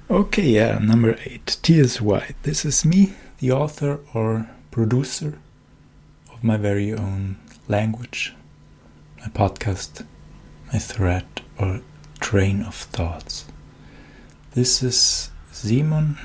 Okay, yeah, number 8, T.S. White. This is me, the author or producer of my very own language, my podcast, my thread or train of thoughts. This is Simon,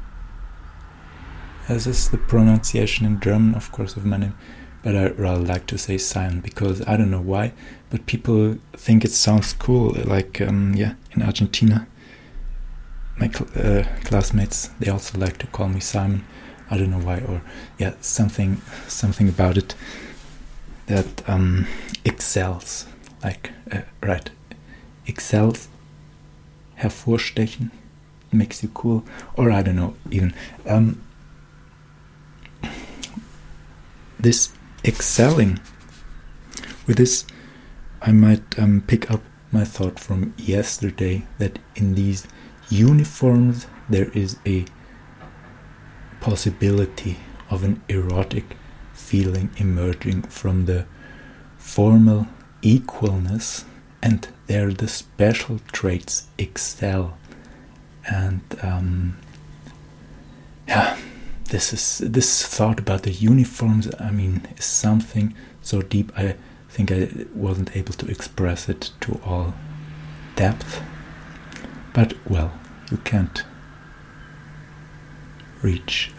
as is the pronunciation in German, of course, of my name, but I rather like to say Simon because I don't know why, but people think it sounds cool, like, in Argentina. My classmates, they also like to call me Simon. I don't know why, or something about it that excels, like excels, hervorstechen, makes you cool, or I don't know even. This excelling, with this, I might pick up my thought from yesterday that in these uniforms there is a possibility of an erotic feeling emerging from the formal equalness, and there the special traits excel. And this thought about the uniforms, is something so deep I think I wasn't able to express it to all depth. But well, you can't reach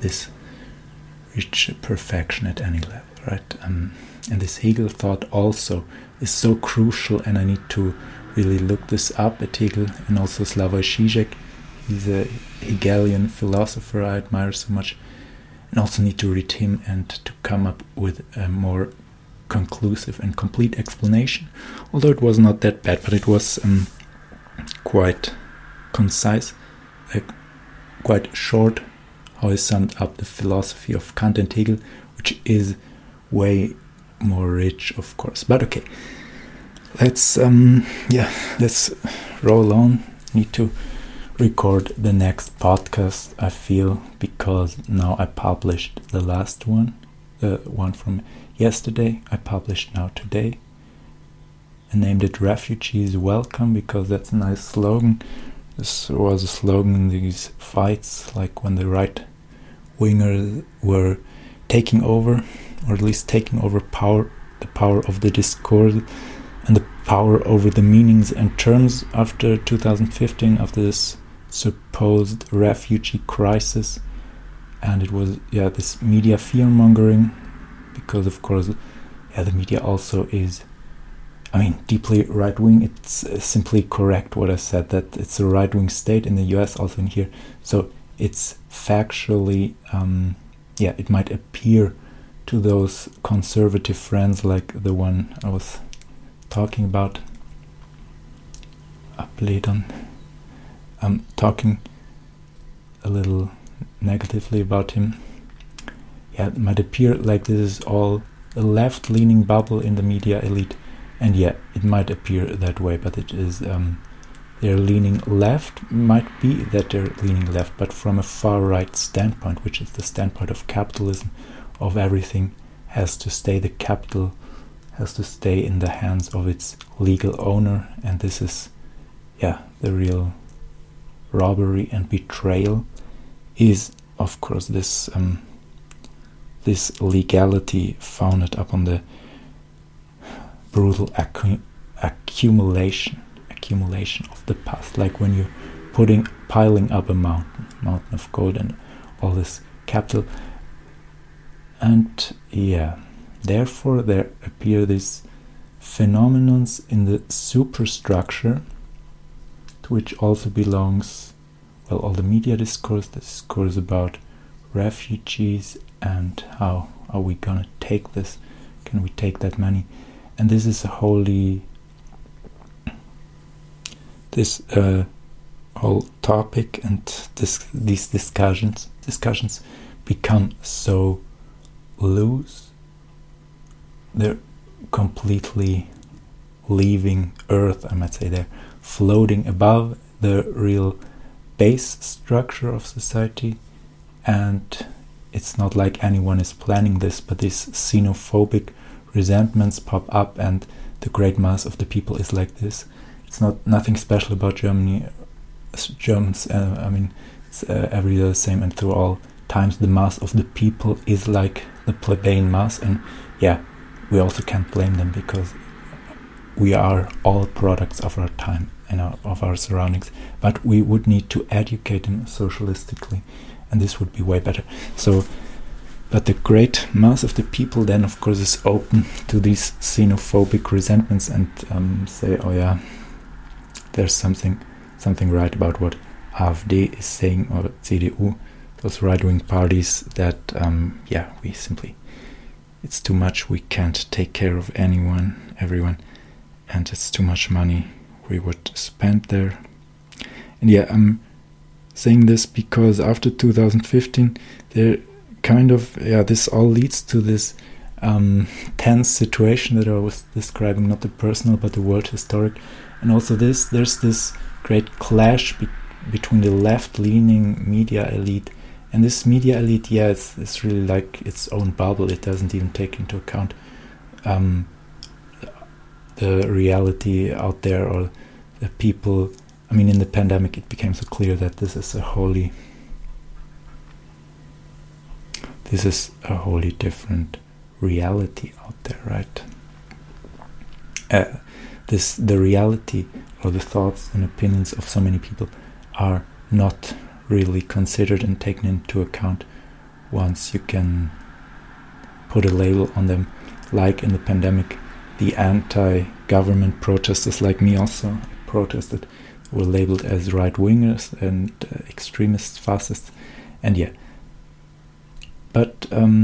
perfection at any level, right? And this Hegel thought also is so crucial, and I need to really look this up at Hegel, and also Slavoj Žižek. He's a Hegelian philosopher I admire so much, and also need to read him and to come up with a more conclusive and complete explanation. Although it was not that bad, but it was quite concise, quite short, how he summed up the philosophy of Kant and Hegel, which is way more rich, of course. But okay, let's roll on. Need to record the next podcast, I feel, because now I published the last one, the one from yesterday, I published now today. I named it Refugees Welcome because that's a nice slogan. This was a slogan in these fights, like when the right wingers were taking over, or at least taking over the power of the discourse and the power over the meanings and terms after 2015, after this supposed refugee crisis. And it was this media fear-mongering, because of course the media also is deeply right-wing. It's simply correct what I said, that it's a right-wing state in the US, also in here. So it's factually, it might appear to those conservative friends like the one I was talking about, Upledon, talking a little negatively about him. It might appear like this is all a left-leaning bubble in the media elite. And it might appear that way, but it is, they're leaning left, might be that they're leaning left, but from a far-right standpoint, which is the standpoint of capitalism, of everything has to stay, the capital has to stay in the hands of its legal owner, and this is, the real robbery and betrayal, is, of course, this legality founded upon the brutal accumulation of the past, like when you're piling up a mountain of gold and all this capital. And therefore there appear these phenomenons in the superstructure, to which also belongs all the media discourse, the discourse about refugees and how are we gonna take this, can we take that money. And this is this whole topic, and these discussions become so loose. They're completely leaving Earth, I might say. They're floating above the real base structure of society, and it's not like anyone is planning this, but these xenophobic resentments pop up, and the great mass of the people is like this. It's nothing special about Germany, Germans, I mean, it's every year the same, and through all times the mass of the people is like the plebeian mass, and yeah, we also can't blame them because we are all products of our time and of our surroundings, but we would need to educate them socialistically, and this would be way better. So, but the great mass of the people then, of course, is open to these xenophobic resentments and say, oh yeah, there's something right about what AfD is saying, or CDU, those right-wing parties, that yeah, we simply, it's too much, we can't take care of everyone, and it's too much money we would spend there. And yeah, I'm saying this because after 2015 there kind of, yeah, this all leads to this tense situation that I was describing, not the personal but the world historic. And also there's this great clash between the left-leaning media elite, and this media elite, yeah, it's really like its own bubble. It doesn't even take into account the reality out there, or the people. I mean, in the pandemic it became so clear that this is a wholly different reality out there, right? The reality or the thoughts and opinions of so many people are not really considered and taken into account once you can put a label on them. Like in the pandemic, the anti-government protesters like me also protested, were labeled as right-wingers and extremists, fascists, and yeah. But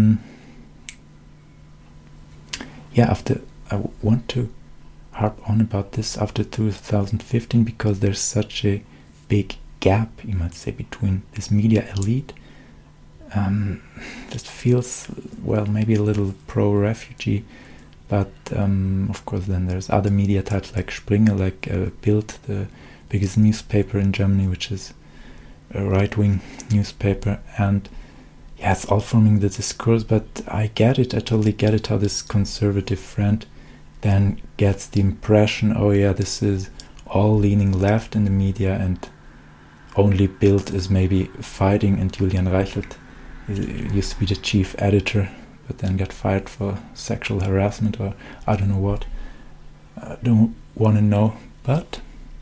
yeah, I want to harp on about this after 2015 because there's such a big gap, you might say, between this media elite that feels, well, maybe a little pro-refugee, but of course then there's other media types like Springer, like Bild, the biggest newspaper in Germany, which is a right-wing newspaper, and yeah, it's all forming the discourse. But I totally get it, how this conservative friend then gets the impression, oh yeah, this is all leaning left in the media, and only Bild is maybe fighting, and Julian Reichelt used to be the chief editor, but then got fired for sexual harassment, or I don't know what. I don't want to know, but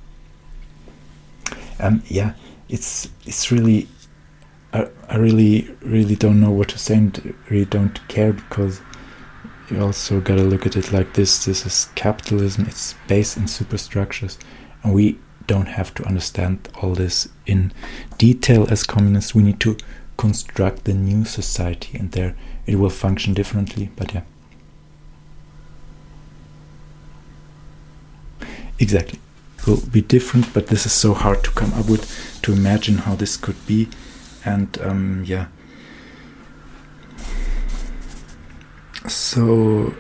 yeah, it's really, I really don't know what to say, and really don't care, because you also gotta look at it like this. This is capitalism, it's based in superstructures, and we don't have to understand all this in detail as communists. We need to construct the new society, and there it will function differently, but yeah. Exactly. It will be different, but this is so hard to come up with, to imagine how this could be, and yeah. So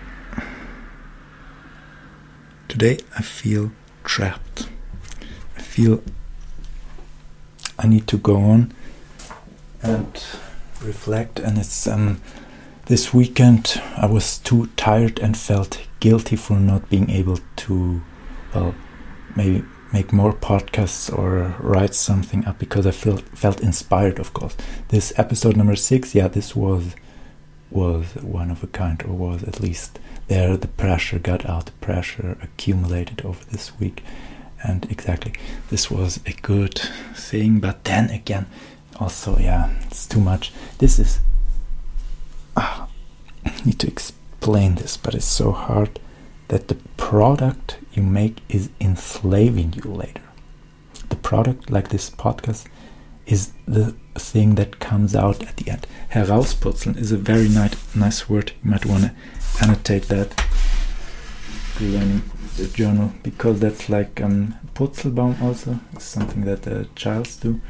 today I feel trapped. I feel I need to go on and reflect, and it's this weekend I was too tired and felt guilty for not being able to, well, maybe make more podcasts or write something up, because I felt inspired, of course. This episode number 6, yeah, this was one of a kind, or was at least there. The pressure got out, the pressure accumulated over this week, and exactly, this was a good thing. But then again, also, yeah, it's too much. This is I need to explain this, but it's so hard, that the product you make is enslaving you later. The product, like this podcast, is the thing that comes out at the end. Herausputzeln is a very nice word. You might want to annotate that in the journal, because that's like Purzelbaum also. It's something that childs do.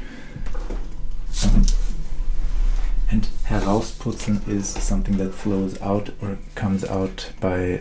And herausputzeln is something that flows out or comes out by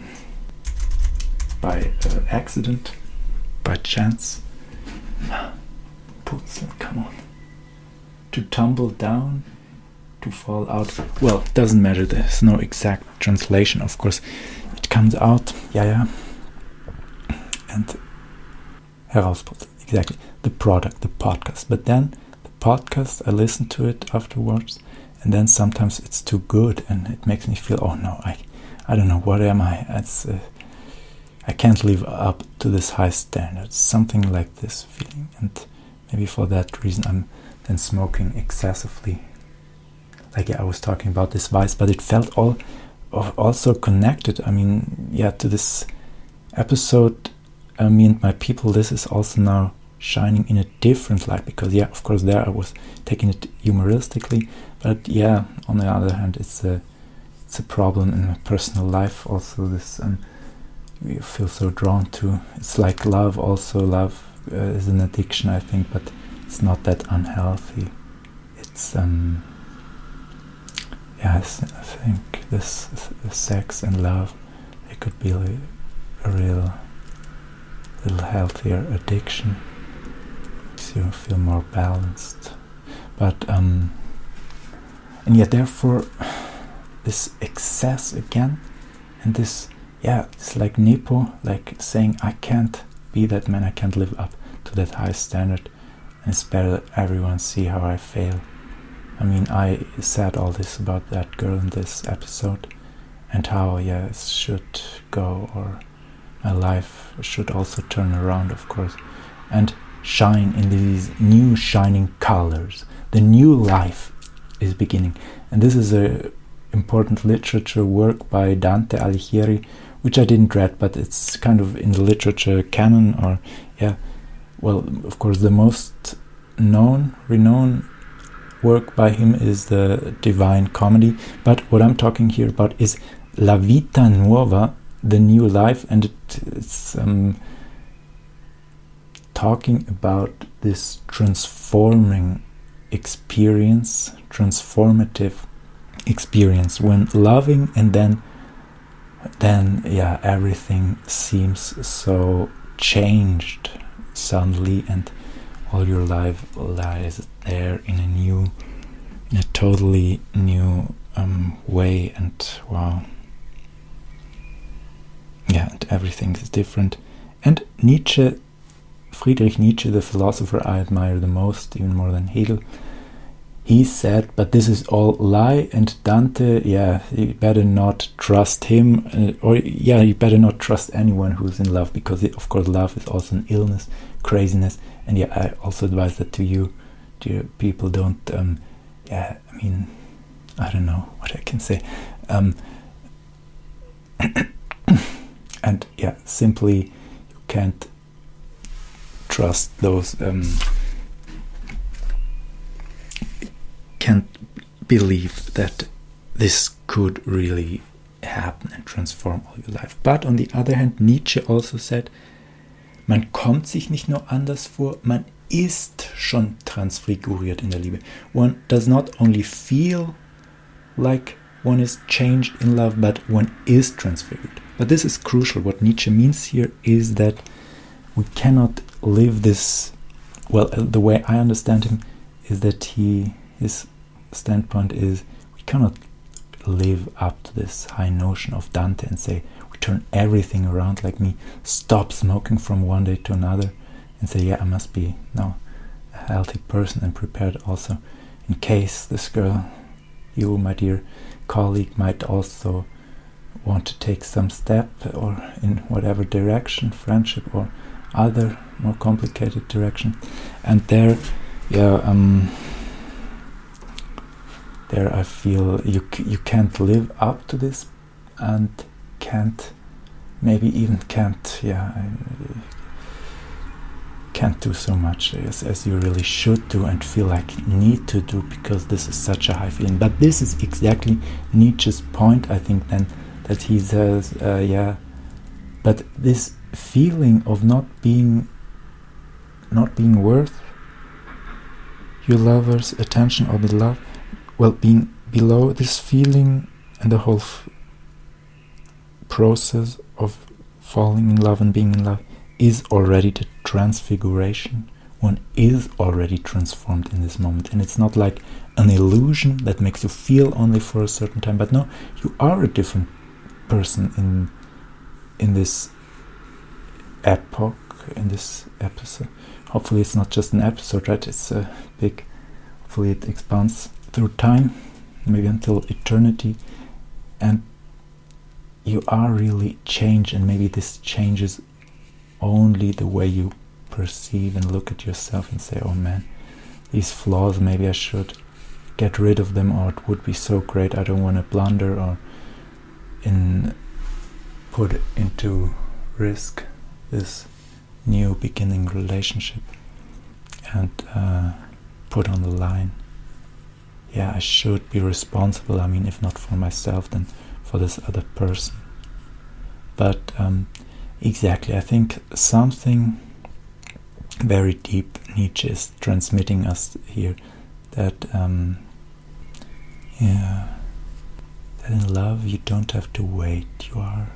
accident, by chance. Putzeln, come on. To tumble down, to fall out. Well, it doesn't matter. There's no exact translation, of course. It comes out, yeah. And herausputzeln, exactly. the product, the podcast. But then the podcast, I listen to it afterwards, and then sometimes it's too good, and it makes me feel, oh no, I don't know, what am I? I can't live up to this high standard. Something like this feeling, and maybe for that reason I'm then smoking excessively. Like I was talking about this vice, but it felt also connected. I mean, yeah, to this episode, me and my people, this is also now shining in a different light, because yeah, of course there I was taking it humoristically, but yeah, on the other hand, it's a problem in my personal life also. This you feel so drawn to. It's like love also. Love is an addiction, I think, but it's not that unhealthy. It's yes, I think this sex and love, it could be a real little healthier addiction. Makes you feel more balanced. But and yet therefore this excess again, and this, yeah, it's like Nepo, like saying I can't be that man, I can't live up to that high standard, and it's better that everyone see how I fail. I mean, I said all this about that girl in this episode, and how, yeah, it should go, or my life should also turn around, of course, and shine in these new shining colors. The new life is beginning, and this is a important literature work by Dante Alighieri, which I didn't read, but it's kind of in the literature canon, or yeah, well, of course the most renowned work by him is the Divine Comedy, but what I'm talking here about is La Vita Nuova, the new life, and it's talking about this transformative experience when loving, and then yeah, everything seems so changed suddenly, and all your life lies there in a totally new way, and wow, yeah, and everything is different. And Nietzsche, Friedrich Nietzsche, the philosopher I admire the most, even more than Hegel, he said, but this is all lie, and Dante, yeah, you better not trust him, or yeah, you better not trust anyone who's in love, because of course love is also an illness, craziness, and yeah, I also advise that to you, dear people. Don't, yeah, I mean, I don't know what I can say, and yeah, simply you can't trust those, can't believe that this could really happen and transform all your life. But on the other hand, Nietzsche also said, man kommt sich nicht nur anders vor, man ist schon transfiguriert in der Liebe. One does not only feel like one is changed in love, but one is transfigured. But this is crucial. What Nietzsche means here is that we cannot live this, well, the way I understand him is that his standpoint is we cannot live up to this high notion of Dante and say we turn everything around, like me, stop smoking from one day to another, and say, yeah, I must be now a healthy person and prepared also in case this girl, you, my dear colleague, might also want to take some step, or in whatever direction, friendship or other more complicated direction. And there, yeah, there I feel you can't live up to this, and can't do so much as you really should do and feel like need to do, because this is such a high feeling. But this is exactly Nietzsche's point, I think, then, that he says, yeah, but this feeling of not being worth your lover's attention or beloved, well, being below this feeling, and the whole process of falling in love and being in love is already the transfiguration. One is already transformed in this moment, and it's not like an illusion that makes you feel only for a certain time, but no, you are a different person in this epoch, in this episode. hopefully it's not just an episode, right? It's a big, hopefully it expands through time, maybe until eternity, and you are really changed, and maybe this changes only the way you perceive and look at yourself and say, oh man, these flaws, maybe I should get rid of them, or it would be so great, I don't want to blunder or put into risk this new beginning relationship and put on the line. Yeah, I should be responsible, I mean, if not for myself, then for this other person. But exactly, I think something very deep Nietzsche is transmitting us here, that that in love you don't have to wait, you are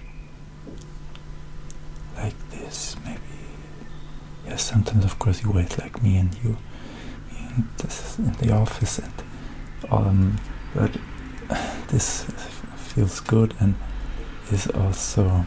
like this, maybe. Yeah, sometimes of course you wait, like me and you, this is in the office, and but this feels good, and is also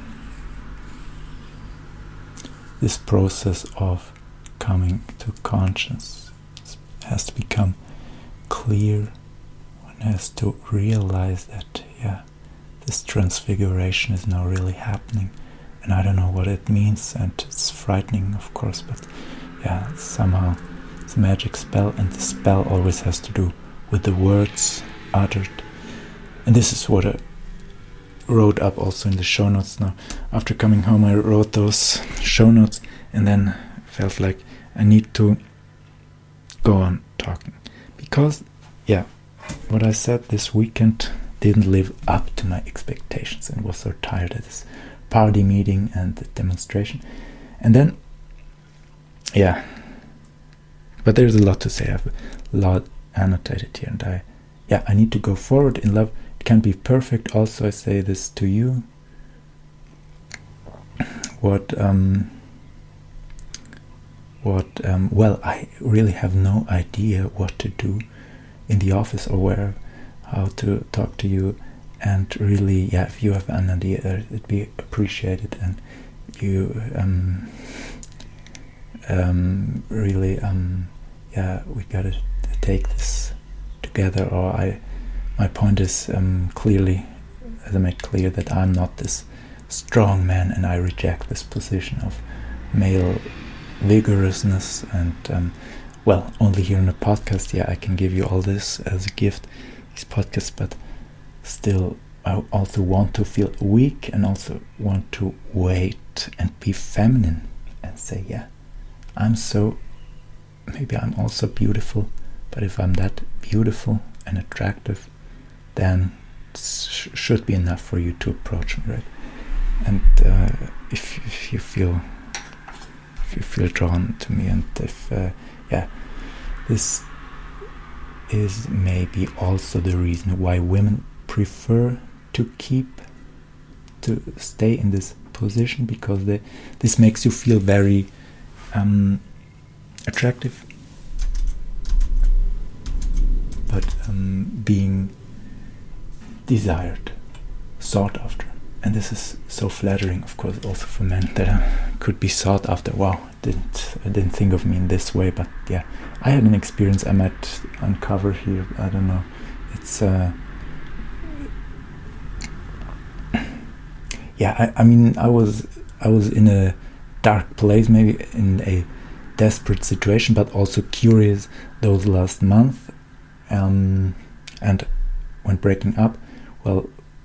this process of coming to conscience has to become clear. One has to realize that, yeah, this transfiguration is now really happening, and I don't know what it means, and it's frightening, of course, but yeah, somehow it's a magic spell, and the spell always has to do with the words uttered. And this is what I wrote up also in the show notes now. After coming home, I wrote those show notes, and then felt like I need to go on talking, because yeah, what I said this weekend didn't live up to my expectations, and was so tired at this party meeting and the demonstration. And then yeah, but there's a lot to say. I have a lot annotated here, and I need to go forward in love. It can't be perfect. Also, I say this to you. Well, I really have no idea what to do in the office or how to talk to you. And really, yeah, if you have an idea, it'd be appreciated. And you really, yeah, we gotta take this together. Or my point is clearly, as I made clear, that I'm not this strong man, and I reject this position of male vigorousness. And well, only here in a podcast, yeah, I can give you all this as a gift, these podcasts, but still I also want to feel weak, and also want to wait and be feminine and say, yeah, maybe I'm also beautiful, but if I'm that beautiful and attractive, then it should be enough for you to approach me, right? And if you feel drawn to me, and if yeah, this is maybe also the reason why women prefer to stay in this position, because this makes you feel very attractive, but being desired, sought after. And this is so flattering, of course, also for men, that I could be sought after. Wow, I didn't think of me in this way, but yeah, I had an experience I might uncover here. I don't know. It's yeah. I mean, I was in a dark place, maybe in a desperate situation, but also curious those last month. And when breaking up, well,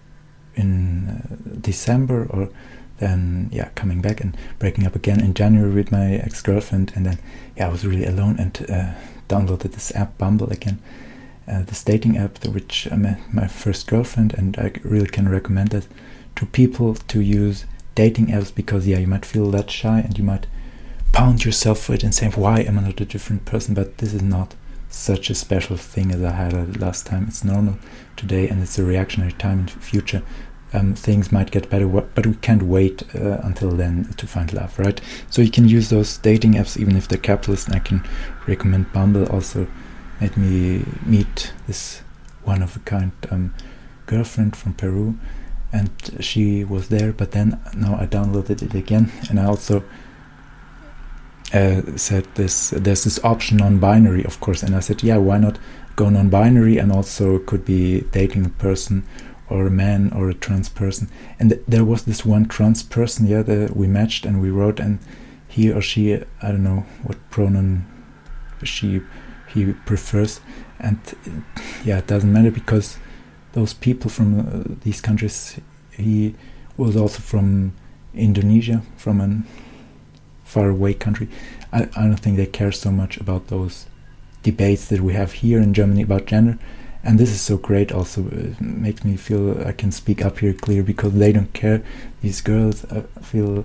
in December, or then yeah, coming back and breaking up again in January with my ex-girlfriend, and then yeah, I was really alone, and downloaded this app Bumble again, this dating app which I met my first girlfriend, and I really can recommend it to people to use dating apps, because yeah, you might feel that shy, and you might pound yourself for it and say, why am I not a different person? But this is not such a special thing as I had last time. It's normal today, and it's a reactionary time. In the future, things might get better, but we can't wait until then to find love, right? So you can use those dating apps, even if they're capitalist. And I can recommend Bumble. Also made me meet this one-of-a-kind girlfriend from Peru, and she was there. But then now I downloaded it again, and I also said there's this option non-binary, of course, and I said, yeah, why not go non-binary, and also could be dating a person or a man or a trans person. And there was this one trans person, we matched and we wrote, and he or she, I don't know what pronoun he prefers, and it doesn't matter, because those people from these countries, he was also from Indonesia, from a faraway country. I don't think they care so much about those debates that we have here in Germany about gender, and this is so great. Also, it makes me feel I can speak up here clear, because they don't care. These girls feel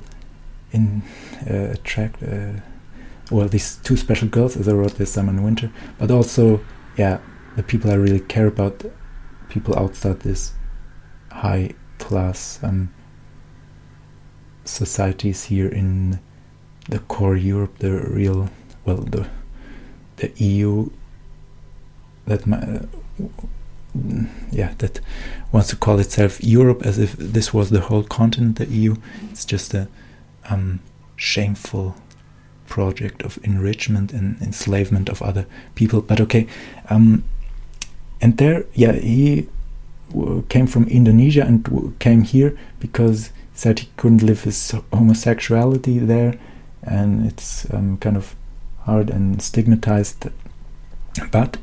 these two special girls, as I wrote this summer and winter, but also, the people I really care about, people outside this high class societies here in the core Europe, the real, the EU that that wants to call itself Europe, as if this was the whole continent. The EU, it's just a shameful project of enrichment and enslavement of other people. But okay, and there, he came from Indonesia and came here because he said he couldn't live his homosexuality there, and it's kind of hard and stigmatized. But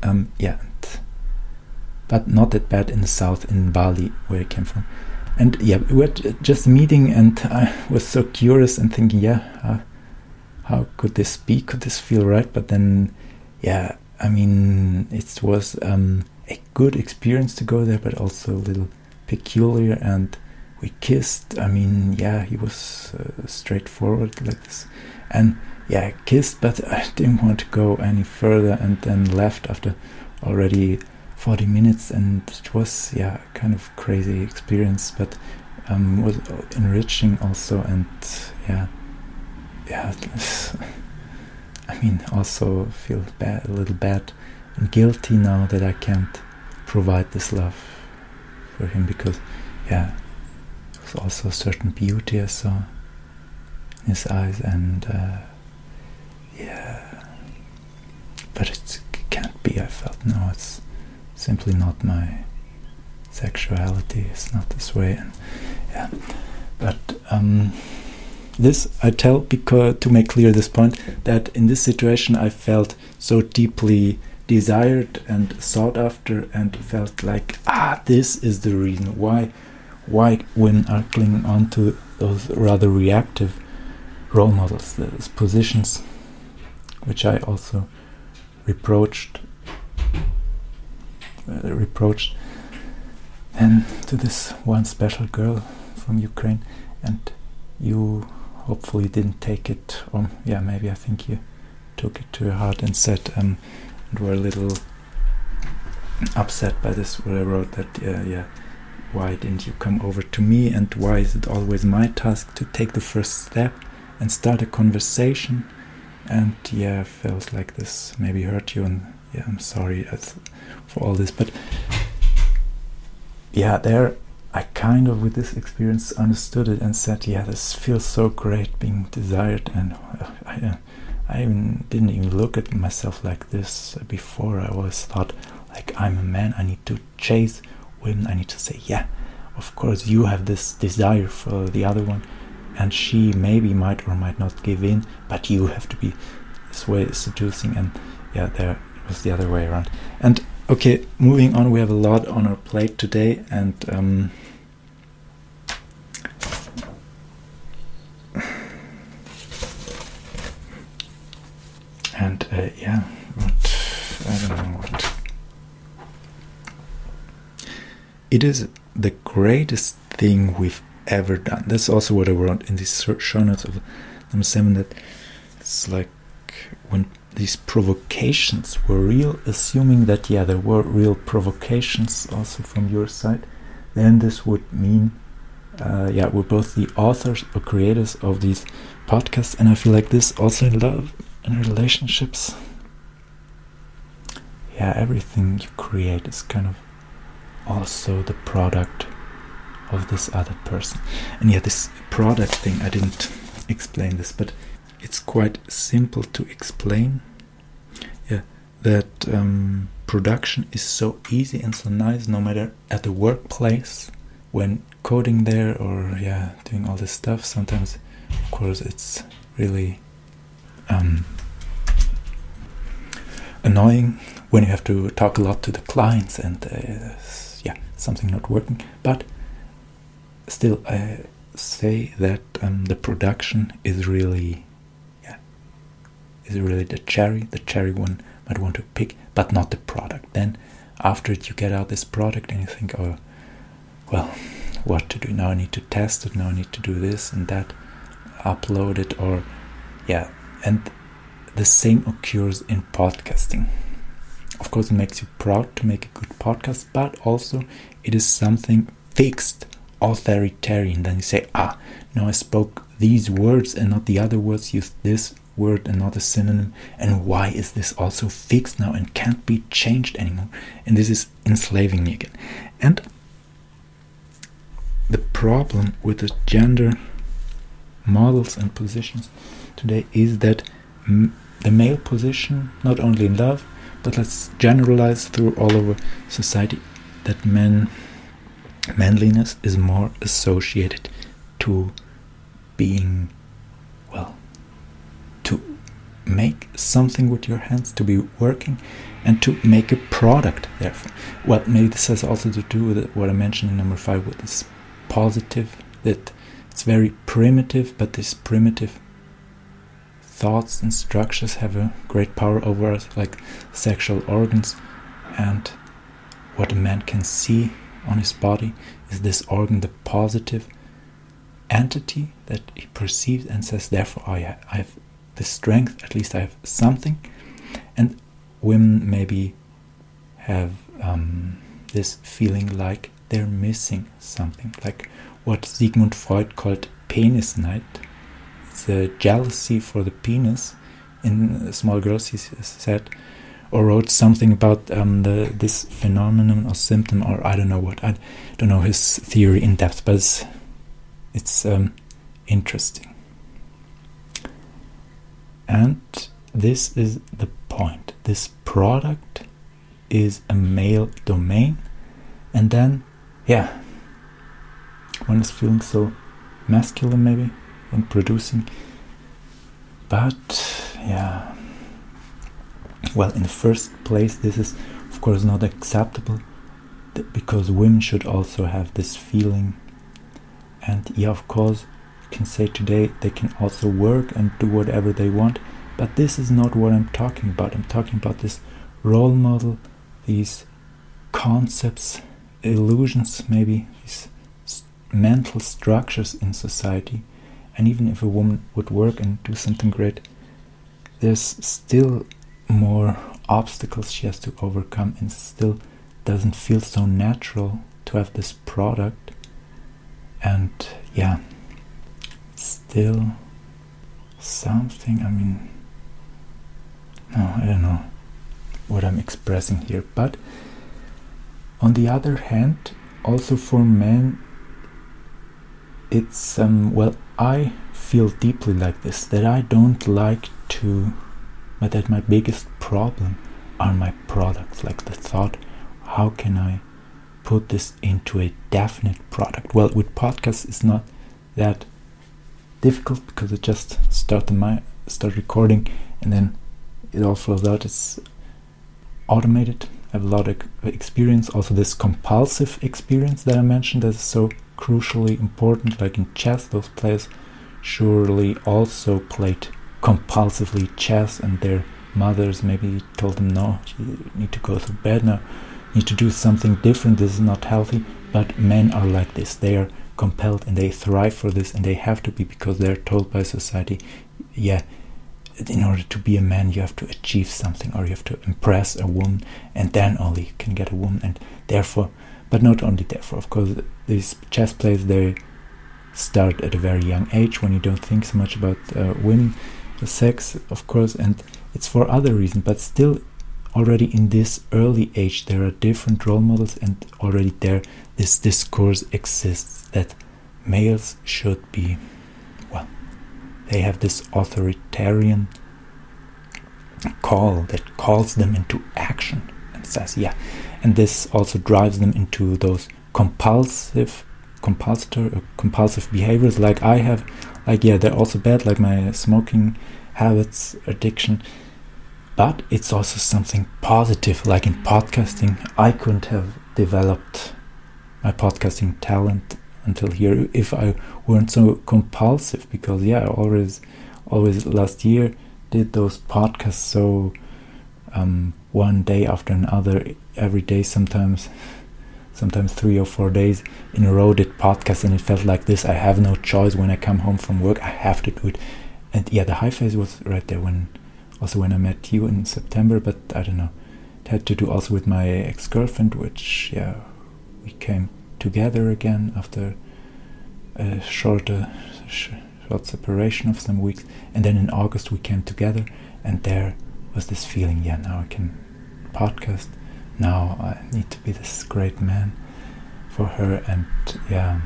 but not that bad in the south, in Bali, where he came from. And we were just meeting, and I was so curious and thinking, how could this be? Could this feel right? But then, I mean, it was a good experience to go there, but also a little peculiar. And we kissed. I mean, he was straightforward like this, and kissed. But I didn't want to go any further, and then left after already 40 minutes, and it was kind of crazy experience, but was enriching also. And I mean, also feel a little bad and guilty now that I can't provide this love for him, because there was also a certain beauty I saw in his eyes, and but it can't be, I felt. No, it's simply not my sexuality. It's not this way. And but this I tell because to make clear this point, that in this situation I felt so deeply desired and sought after, and felt like this is the reason why women are clinging on to those rather reactive role models, those positions, which I also reproached and to this one special girl from Ukraine. And you hopefully didn't take it, or maybe I think you took it to your heart and said and were a little upset by this, where I wrote that why didn't you come over to me, and why is it always my task to take the first step and start a conversation. And I felt like this maybe hurt you, and I'm sorry for all this. But there I kind of, with this experience, understood it and said, this feels so great, being desired. And I didn't even look at myself like this before. I always thought, like, I'm a man, I need to chase women, I need to say, of course you have this desire for the other one, and she maybe might or might not give in, but you have to be this way seducing. And there it was the other way around. And okay, moving on, we have a lot on our plate today, and I don't know what. It is the greatest thing we've ever done. That's also what I wrote in these show notes of number 7, that it's like when these provocations were real, assuming that there were real provocations also from your side, then this would mean we're both the authors or creators of these podcasts. And I feel like this also in love and relationships. Everything you create is kind of also the product of this other person. And this product thing, I didn't explain this, but it's quite simple to explain. Yeah, that production is so easy and so nice, no matter at the workplace when coding there or doing all this stuff. Sometimes, of course, it's really annoying when you have to talk a lot to the clients and something not working. But still, I say that the production is really the cherry one might want to pick, but not the product. Then after it, you get out this product and you think, oh, well, what to do now? I need to test it. Now I need to do this and that, upload it, and the same occurs in podcasting. Of course, it makes you proud to make a good podcast, but also it is something fixed, authoritarian. Then you say, no, I spoke these words and not the other words, used this word and not a synonym, and why is this also fixed now and can't be changed anymore? And this is enslaving me again. And the problem with the gender models and positions today is that the male position, not only in love, but let's generalize through all over society, that manliness is more associated to being, to make something with your hands, to be working, and to make a product, therefore. Well, maybe this has also to do with what I mentioned in number 5, with this positive, that it's very primitive, but this primitive thoughts and structures have a great power over us, like sexual organs, and what a man can see on his body is this organ, the positive entity that he perceives and says, therefore I have the strength, at least I have something. And women maybe have this feeling like they're missing something, like what Sigmund Freud called penis night. It's a jealousy for the penis. In Small Girls, he said or wrote something about this phenomenon or symptom, or I don't know what. I don't know his theory in depth, but it's interesting. And this is the point. This product is a male domain, and then one is feeling so masculine maybe when producing, but well, in the first place, this is of course not acceptable, because women should also have this feeling. And of course, you can say today they can also work and do whatever they want, but this is not what I'm talking about. I'm talking about this role model, these concepts, illusions, maybe these mental structures in society. And even if a woman would work and do something great, there's still more obstacles she has to overcome, and still doesn't feel so natural to have this product. And still something, I don't know what I'm expressing here. But on the other hand, also for men, it's I feel deeply like this, that I don't like to, but that my biggest problem are my products, like the thought, how can I put this into a definite product? Well, with podcasts it's not that difficult, because I just start recording and then it all flows out. It's automated. I have a lot of experience. Also this compulsive experience that I mentioned, that is so crucially important, like in chess, those players surely also played compulsively chess, and their mothers maybe told them, no, you need to go to bed now, you need to do something different, this is not healthy. But men are like this, they are compelled and they thrive for this, and they have to be, because they're told by society, in order to be a man you have to achieve something, or you have to impress a woman, and then only you can get a woman. And therefore, but not only therefore, of course, these chess players, they start at a very young age, when you don't think so much about women, the sex, of course, and it's for other reasons. But still, already in this early age, there are different role models, and already there this discourse exists that males should be, they have this authoritarian call that calls them into action and says, yeah. And this also drives them into those compulsive behaviors like I have. Like, yeah, they're also bad, like my smoking habits, addiction. But it's also something positive, like in podcasting. I couldn't have developed my podcasting talent until here if I weren't so compulsive, because yeah, I always last year did those podcasts so one day after another, every day, sometimes 3 or 4 days in a row did podcasts, and it felt like this. I have no choice. When I come home from work, I have to do it. And yeah, the high phase was right there when I met you in September, but I don't know, it had to do also with my ex-girlfriend, which, yeah, we came together again after a short separation of some weeks, and then in August we came together, and there was this feeling, yeah, now I can podcast, now I need to be this great man for her, and yeah,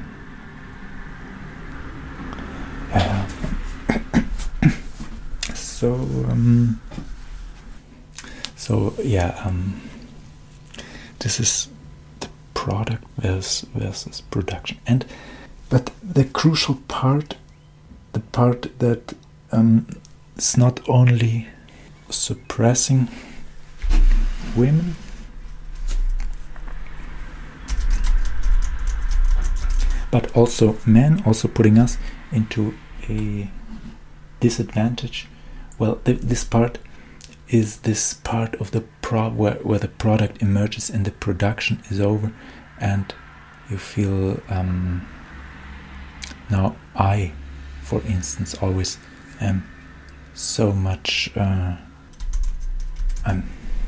this is the product versus production, but the crucial part, the part that it's not only suppressing women, but also men, also putting us into a disadvantage. Well, this part is this part of the where the product emerges and the production is over, and you feel now I, for instance, always am so much I'm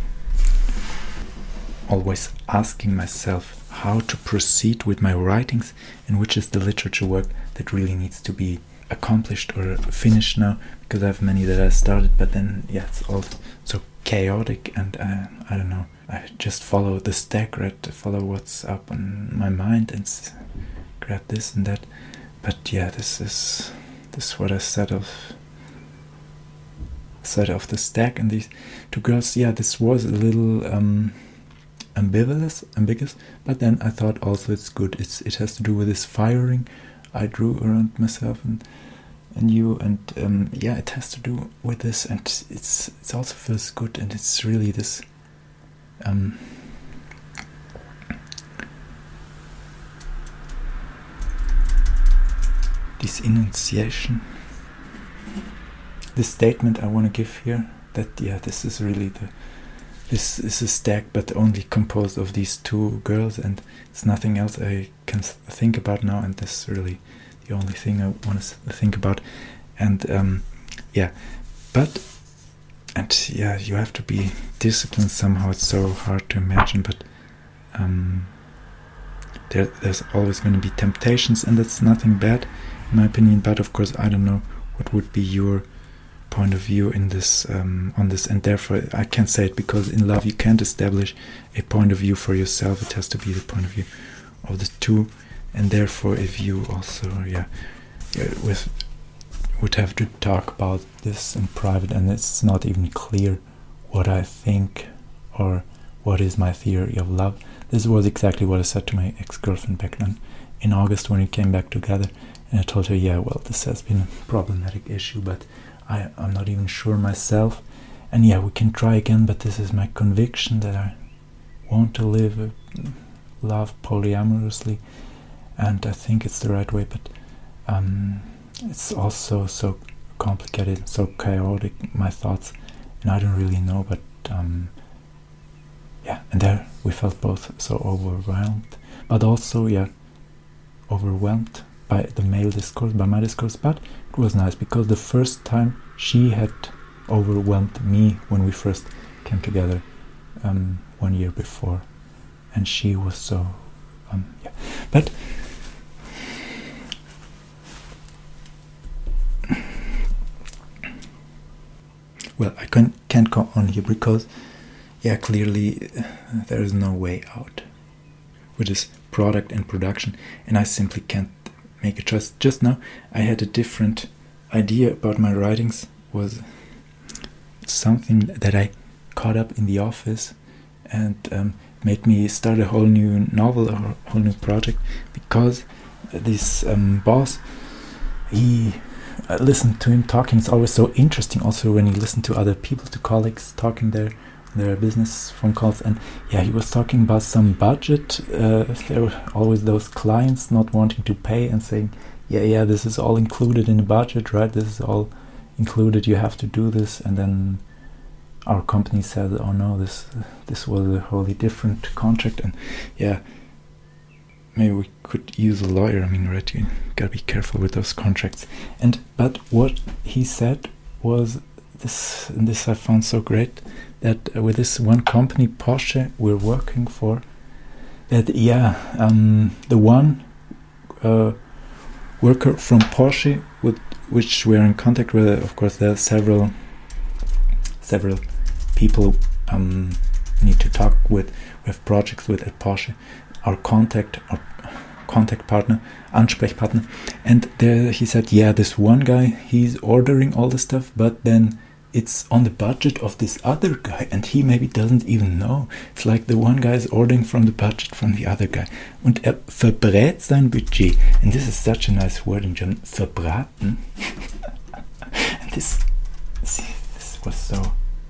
always asking myself how to proceed with my writings, and which is the literature work that really needs to be accomplished or finished now, because I have many that I started, but then yeah, it's all so chaotic, and I don't know, I just follow the stack, right? Follow what's up on my mind and grab this and that. But yeah, this is what I said of the stack, and these two girls, yeah, this was a little ambiguous, but then I thought also it's good. It has to do with this firing I drew around myself and you, and yeah, it has to do with this, and it's also feels good, and it's really this this enunciation, this statement I want to give here, that yeah, this is really this is a stack, but only composed of these two girls, and it's nothing else I can think about now, and this is really the only thing I want to think about. And yeah, you have to be disciplined somehow. It's so hard to imagine, but there's always going to be temptations, and that's nothing bad in my opinion. But of course, I don't know what would be your point of view in this on this, and therefore I can't say it, because in love you can't establish a point of view for yourself. It has to be the point of view of the two, and therefore if you also would have to talk about this in private, and it's not even clear what I think or what is my theory of love. This was exactly what I said to my ex-girlfriend back then in August when we came back together, and I told her, yeah, well, this has been a problematic issue, but I'm not even sure myself, and yeah, we can try again, but this is my conviction that I want to live love polyamorously, and I think it's the right way, but it's also so complicated, so chaotic, my thoughts, and I don't really know, but yeah, and there we felt both so overwhelmed, but also overwhelmed by the male discourse, by my discourse. But it was nice, because the first time she had overwhelmed me when we first came together 1 year before, and she was so but well, I can't go on here, because yeah, clearly there is no way out with this product and production, and I simply can't make a choice. Just now I had a different idea about my writings was something that I caught up in the office and made me start a whole new novel or a whole new project, because this boss, he listened to him talking. It's always so interesting also when you listen to other people, to colleagues talking their business phone calls, and yeah, he was talking about some budget. There were always those clients not wanting to pay and saying, yeah, this is all included in the budget, right? This is all included, you have to do this. And then our company said, oh no, this was a wholly different contract. And yeah, maybe we could use a lawyer. I mean, right, you gotta be careful with those contracts. But what he said was this, and this I found so great, that with this one company, Porsche, we're working for, that the one worker from Porsche with which we're in contact with, of course there are several people need to talk with. We have projects with at Porsche. Our contact partner, Ansprechpartner, and there he said, yeah, this one guy, he's ordering all the stuff, but then it's on the budget of this other guy, and he maybe doesn't even know. It's like the one guy is ordering from the budget from the other guy. Und verbrät sein Budget. And this is such a nice word in German, verbraten. And this was so,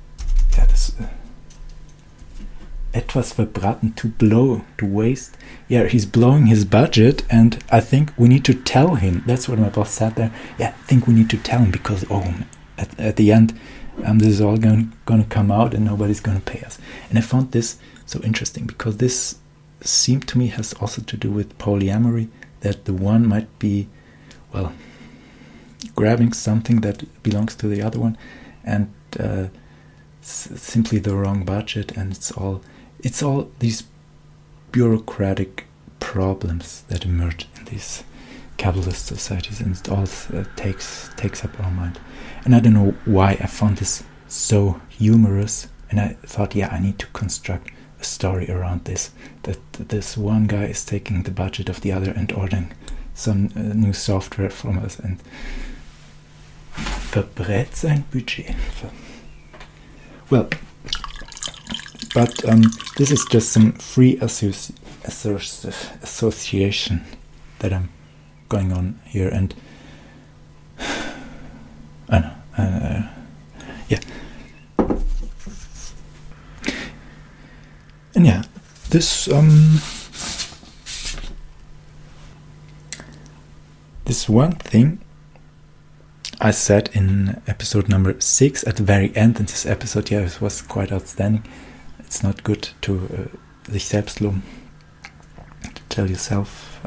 etwas verbraten, to blow, to waste. Yeah, he's blowing his budget, and I think we need to tell him. That's what my boss said there. Yeah, I think we need to tell him, because at the end, this is all going to come out and nobody's going to pay us. And I found this so interesting, because this seemed to me has also to do with polyamory, that the one might be, well, grabbing something that belongs to the other one, and simply the wrong budget, and it's all these bureaucratic problems that emerge in these capitalist societies, and it all takes up our mind. And I don't know why I found this so humorous, and I thought, yeah, I need to construct a story around this, that this one guy is taking the budget of the other and ordering some new software from us, and verbrät sein Budget. Well, but this is just some free association that I'm going on here, and I know, yeah, and yeah, this one thing I said in episode number 6 at the very end, and this episode, yeah, it was quite outstanding. It's not good to sich selbst loben, to tell yourself,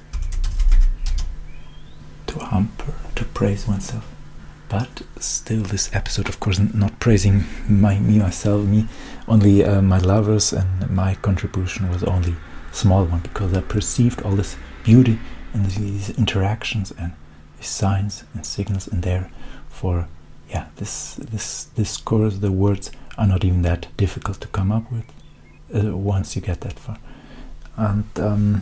to hamper, to praise oneself. But still, this episode, of course, not praising me, only my lovers, and my contribution was only a small one, because I perceived all this beauty in these interactions and these signs and signals, and therefore, yeah, this discourse, the words are not even that difficult to come up with once you get that far. And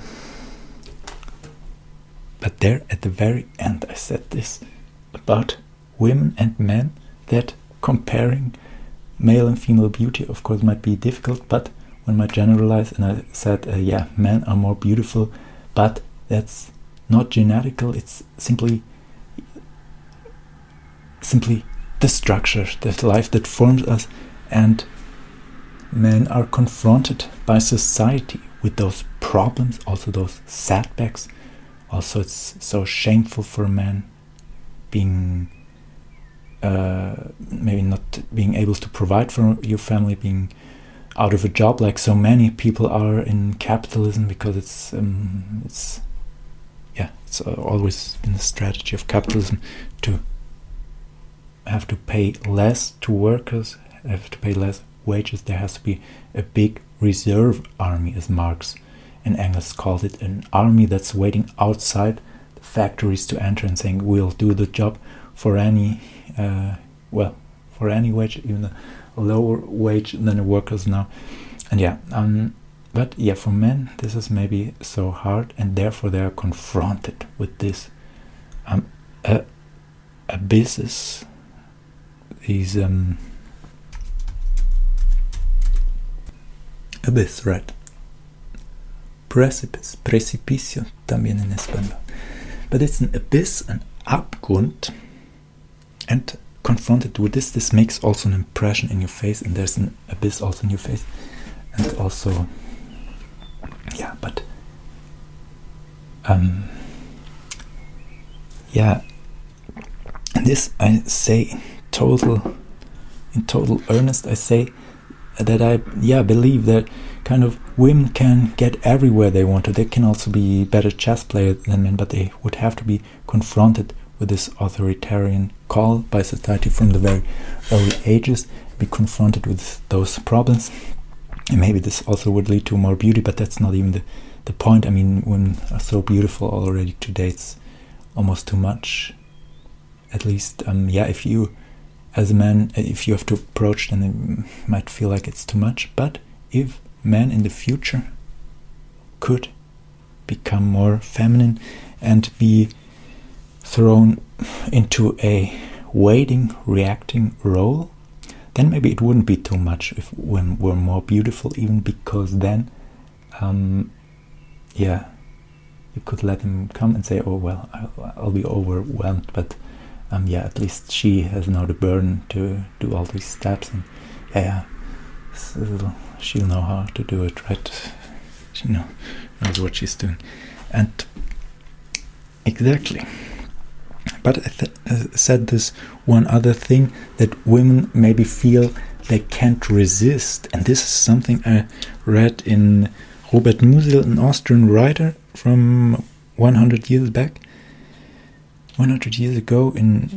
but there at the very end, I said this about women and men, that comparing male and female beauty, of course, might be difficult, but one might generalize, and I said, yeah, men are more beautiful, but that's not genetical, it's simply the structure, that life that forms us, and men are confronted by society with those problems, also those setbacks. Also, it's so shameful for a man being maybe not being able to provide for your family, being out of a job like so many people are in capitalism, because it's always been the strategy of capitalism to have to pay less to workers, have to pay less wages. There has to be a big reserve army, as Marx and Engels called it, an army that's waiting outside the factories to enter and saying, we'll do the job for any for any wage, even a lower wage than the workers now. And yeah, but yeah, for men this is maybe so hard, and therefore they are confronted with this abysses, these abyss, right? Precipice, precipicio, también en español. But it's an abyss, an Abgrund, and confronted with this makes also an impression in your face, and there's an abyss also in your face, and also, yeah, but yeah, and this I say in total earnest. I say that I believe that kind of women can get everywhere they want to. They can also be better chess players than men, but they would have to be confronted with this authoritarian call by society from the very early ages, be confronted with those problems. And maybe this also would lead to more beauty, but that's not even the point. I mean, women are so beautiful already today, it's almost too much. At least, if you, as a man, if you have to approach, then it might feel like it's too much. But if men in the future could become more feminine and be thrown into a waiting, reacting role, then maybe it wouldn't be too much if women were more beautiful, even because then, you could let them come and say, oh, well, I'll be overwhelmed, but at least she has now the burden to do all these steps, and so she'll know how to do it, right? She knows what she's doing. And exactly. But I said this one other thing, that women maybe feel they can't resist, and this is something I read in Robert Musil, an Austrian writer from 100 years back. 100 years ago,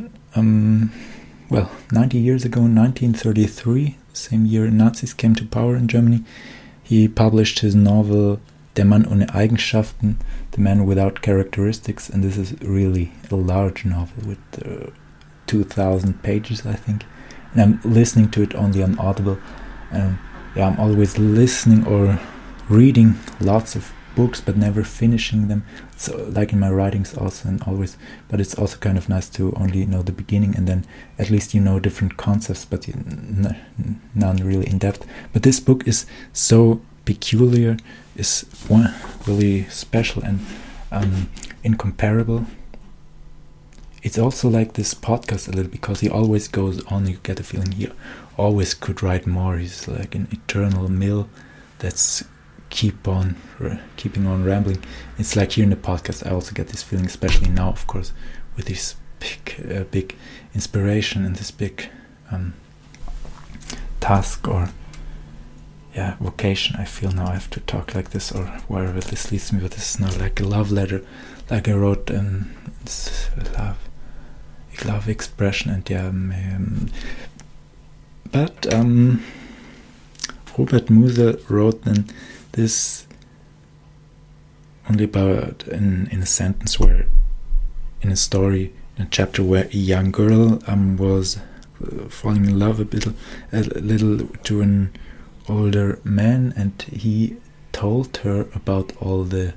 90 years ago, in 1933, the same year Nazis came to power in Germany, he published his novel Der Mann ohne Eigenschaften, The Man Without Characteristics, and this is really a large novel with 2,000 pages, I think. And I'm listening to it only on Audible. I'm always listening or reading lots of books, but never finishing them. So, like in my writings also, and always. But it's also kind of nice to only know the beginning, and then at least you know different concepts, but none really in depth. But this book is so peculiar, is one really special and incomparable. It's also like this podcast a little, because he always goes on. You get the feeling he always could write more. He's like an eternal mill that's keeping on rambling. It's like here in the podcast I also get this feeling, especially now, of course, with this big inspiration and this big task or vocation. I feel now I have to talk like this, or wherever this leads me, but this is not like a love letter like I wrote, it's a love expression. And but Robert Musil wrote then this only about in a sentence, where in a story, in a chapter, where a young girl was falling in love a little to an older man, and he told her about all the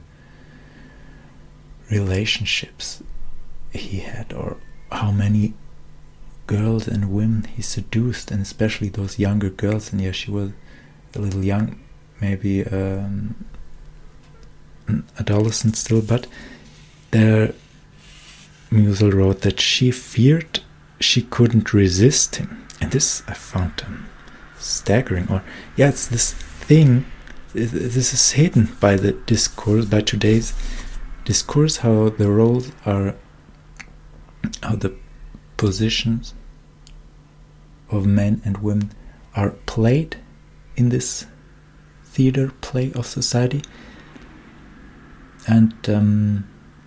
relationships he had, or how many girls and women he seduced, and especially those younger girls. And she was a little young, maybe an adolescent still, but there Musil wrote that she feared she couldn't resist him. And this I found staggering. Or it's this thing, this is hidden by the discourse, by today's discourse, how the roles are, how the positions of men and women are played in this theater play of society. And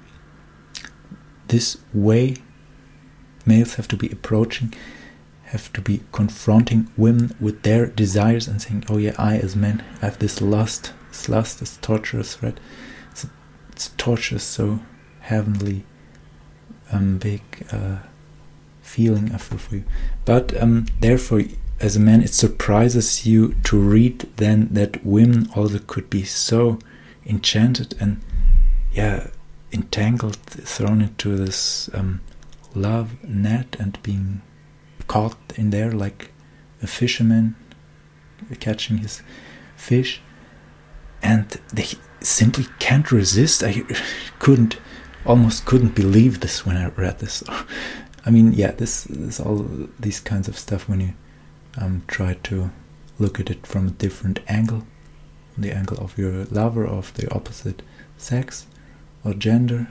this way males have to be approaching, have to be confronting women with their desires and saying, oh yeah, I as man have this lust. This lust is torturous, right? It's torturous, so heavenly, big feeling I feel for you. But therefore, as a man, it surprises you to read then that women also could be so enchanted and entangled, thrown into this love net and being caught in there like a fisherman catching his fish, and they simply can't resist. I almost couldn't believe this when I read this. I mean, yeah, this all these kinds of stuff when you try to look at it from a different angle, the angle of your lover of the opposite sex or gender.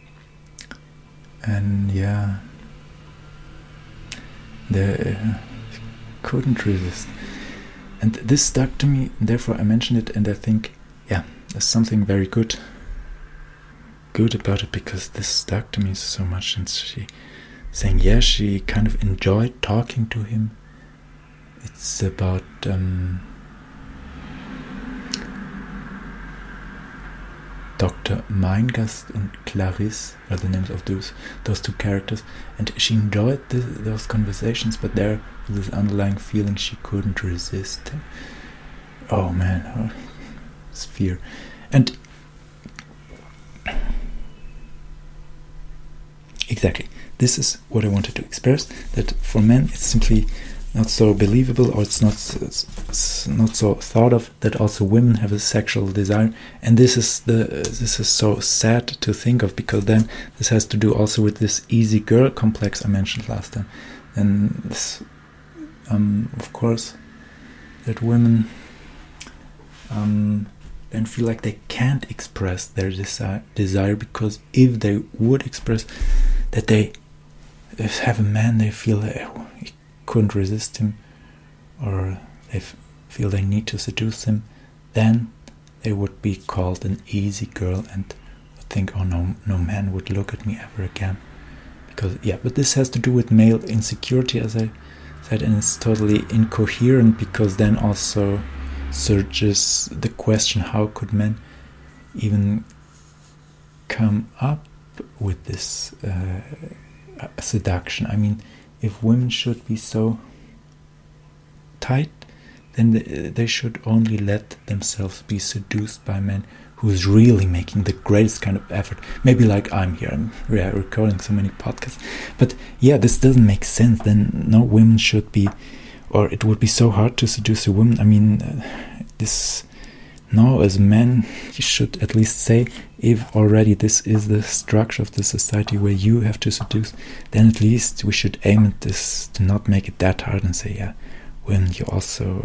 And yeah, they couldn't resist, and this stuck to me, and therefore I mentioned it. And I think, yeah, there's something very good about it, because this stuck to me so much. And she saying, yeah, she kind of enjoyed talking to him. It's about Dr. Meingast and Clarisse are the names of those two characters, and she enjoyed those conversations, but there was this underlying feeling she couldn't resist. Oh man, it's fear. And exactly, this is what I wanted to express, that for men it's simply not so believable, or it's not so thought of, that also women have a sexual desire. And this is so sad to think of, because then this has to do also with this easy girl complex I mentioned last time. And this, of course, that women then feel like they can't express their desire, because if they would express that they have a man, they feel like couldn't resist him, or they feel they need to seduce him, then they would be called an easy girl and think, oh no man would look at me ever again. Because but this has to do with male insecurity, as I said, and it's totally incoherent, because then also surges the question, how could men even come up with this seduction? I mean, if women should be so tight, then they should only let themselves be seduced by men who's really making the greatest kind of effort. Maybe like I'm here, I'm recording so many podcasts. But yeah, this doesn't make sense. Then no women should be, or it would be so hard to seduce a woman. I mean, as men, you should at least say, if already this is the structure of the society where you have to seduce, then at least we should aim at this, to not make it that hard, and say, yeah, women, you also,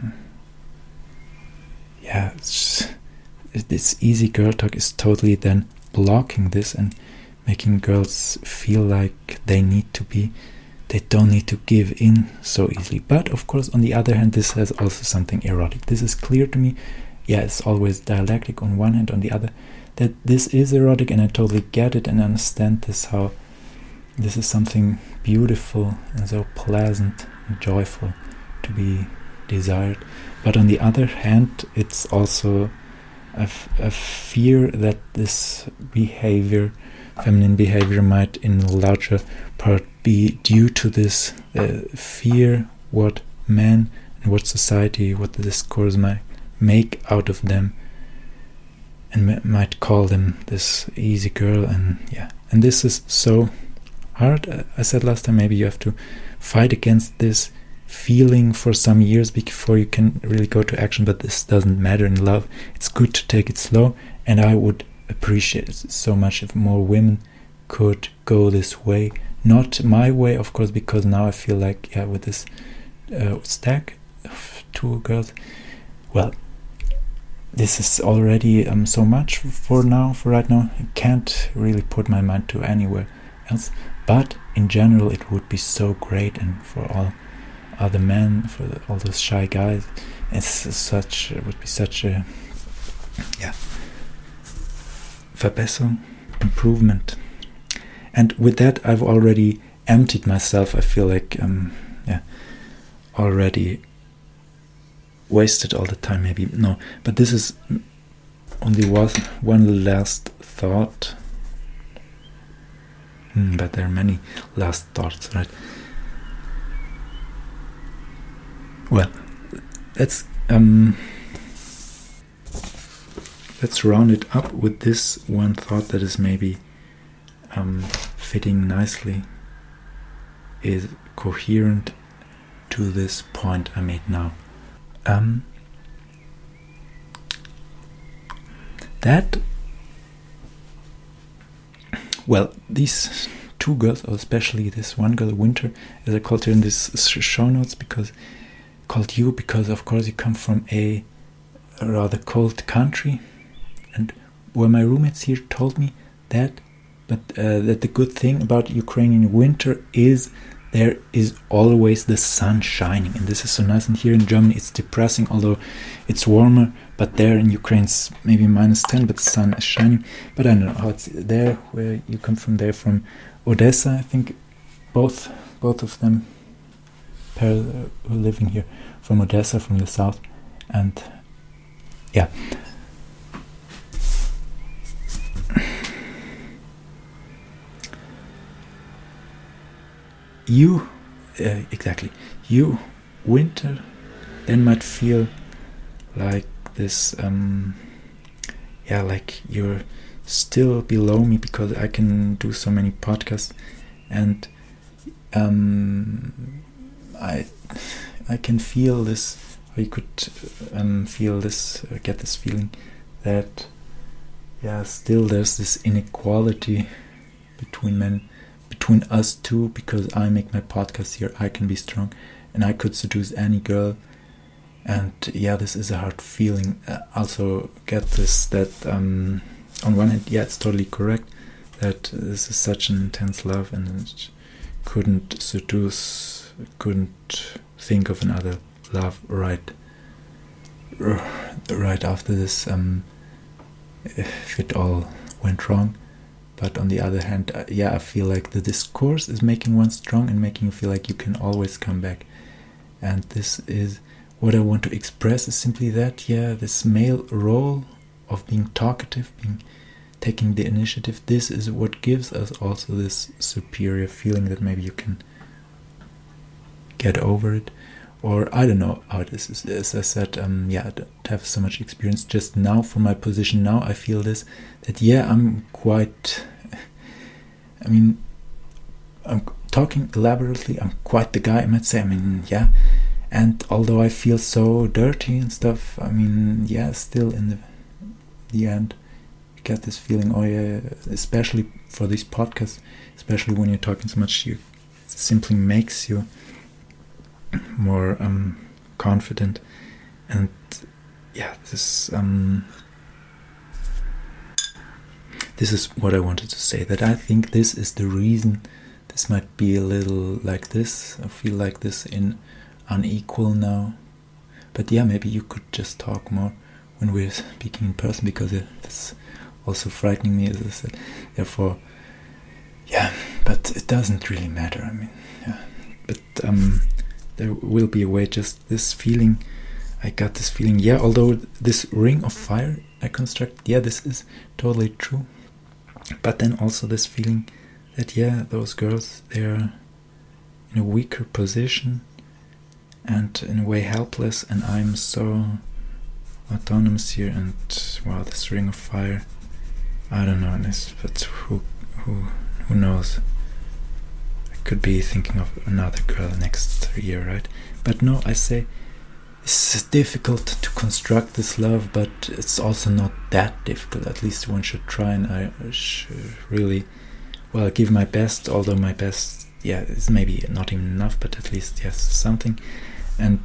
this easy girl talk is totally then blocking this and making girls feel like they don't need to give in so easily. But of course, on the other hand, this has also something erotic. This is clear to me. Yeah, it's always dialectic on one hand, on the other, that this is erotic, and I totally get it and understand this, how this is something beautiful and so pleasant and joyful to be desired. But on the other hand, it's also a fear that this behavior, feminine behavior, might in a larger part be due to this fear what men and what society, what the discourse might make out of them, and might call them this easy girl. And this is so hard. I said last time, maybe you have to fight against this feeling for some years before you can really go to action, but this doesn't matter in love. It's good to take it slow, and I would appreciate it so much if more women could go this way. Not my way, of course, because now I feel like, with this stack of two girls, well, this is already so much for right now. I can't really put my mind to anywhere else. But in general, it would be so great, and for all other men, for all those shy guys, it would be such a Verbesserung, improvement. And with that, I've already emptied myself. I feel like already wasted all the time, maybe. No, but this is only one last thought. But there are many last thoughts, right? Well, let's round it up with this one thought that is maybe fitting nicely is coherent to this point I made now. These two girls, or especially this one girl, Winter, as I called her in this show notes, because of course you come from a rather cold country, and where my roommates here told me that the good thing about Ukrainian winter is there is always the sun shining, and this is so nice. And here in Germany it's depressing, although it's warmer, but there in Ukraine it's maybe -10, but the sun is shining. But I don't know how it's there where you come from. They're from Odessa, I think. Both of them who are living here from Odessa, from the south. And yeah, you Winter then might feel like this, like you're still below me because I can do so many podcasts, and I can feel this, or you could feel this, get this feeling that still there's this inequality between men, between us two, because I make my podcast here, I can be strong, and I could seduce any girl. And this is a hard feeling. Also get this, that on one hand, it's totally correct that this is such an intense love, and it couldn't seduce, couldn't think of another love right after this, if it all went wrong. But on the other hand, I feel like the discourse is making one strong and making you feel like you can always come back. And this is what I want to express, is simply that, this male role of being talkative, taking the initiative, this is what gives us also this superior feeling that maybe you can get over it. Or I don't know how this is. As I said, I don't have so much experience just now from my position now. I feel this, that I'm quite, I'm talking elaborately, I'm quite the guy, I might say. And although I feel so dirty and stuff, still in the end, you get this feeling, especially for these podcasts, especially when you're talking so much, it simply makes you more confident. And this is what I wanted to say, that I think this is the reason this might be a little like this. I feel like this in unequal now, but maybe you could just talk more when we're speaking in person, because it's also frightening me, as I said. Therefore, but it doesn't really matter. But there will be a way. Just this feeling, I got this feeling. Although this ring of fire I construct, this is totally true. But then also this feeling that those girls, they're in a weaker position, and in a way helpless, and I'm so autonomous here. And this ring of fire, I don't know, but who knows? I could be thinking of another girl next year, right? But no, I say it's difficult to construct this love, but it's also not that difficult. At least one should try, and I should really give my best, although my best is maybe not even enough, but at least something. And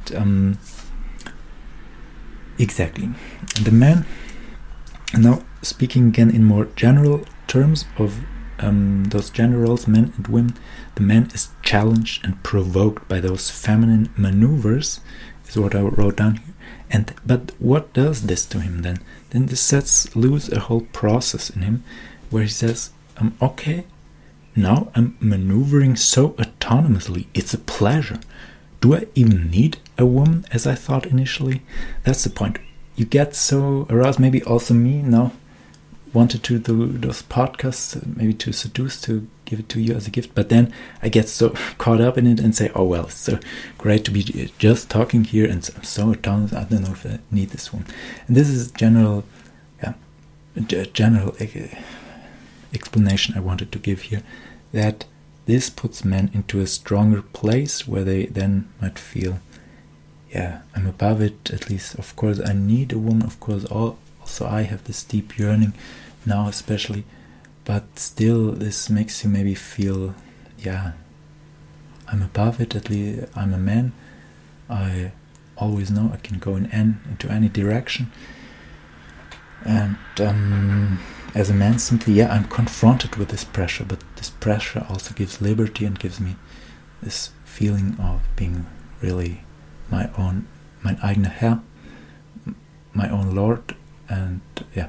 exactly. And the man, now speaking again in more general terms of those generals, men and women, the man is challenged and provoked by those feminine maneuvers, is what I wrote down here. But what does this to him then? Then this sets loose a whole process in him, where he says, okay, now I'm maneuvering so autonomously, it's a pleasure. Do I even need a woman, as I thought initially? That's the point. You get so aroused, maybe also me now wanted to do those podcasts, maybe to seduce, to give it to you as a gift, but then I get so caught up in it and say, it's so great to be just talking here, and I'm so autonomous, I don't know if I need this one. And this is general explanation I wanted to give here, that this puts men into a stronger place where they then might feel, yeah, I'm above it. At least, of course, I need a woman. Of course, also I have this deep yearning now, especially. But still, this makes you maybe feel, yeah, I'm above it. At least I'm a man. I always know I can go into any direction. And as a man, simply, yeah, I'm confronted with this pressure. But this pressure also gives liberty and gives me this feeling of being really mein eigener Herr, my own Lord, and yeah,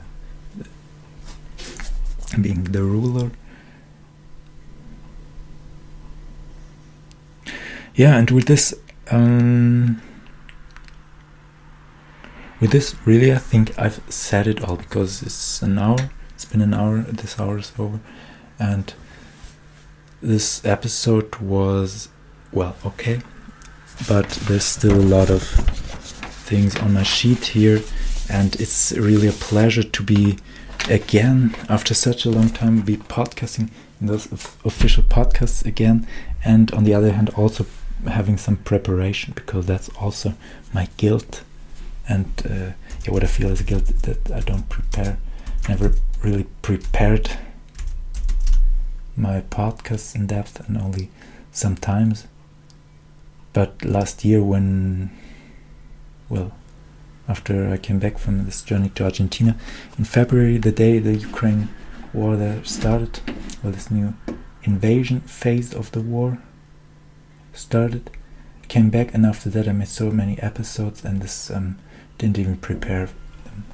being the ruler. Yeah, and with this, really, I think I've said it all, because it's an hour. It's been an hour. This hour is over, and this episode was, well, okay, but there's still a lot of things on my sheet here, and it's really a pleasure to be again, after such a long time, be podcasting in those official podcasts again, and on the other hand also having some preparation, because that's also my guilt, and yeah, what I feel is a guilt, that I don't prepare, never really prepared my podcasts in depth, and only sometimes. But last year, after I came back from this journey to Argentina in February, the day the Ukraine war there started, this new invasion phase of the war started, I came back, and after that I made so many episodes, and this didn't even prepare them.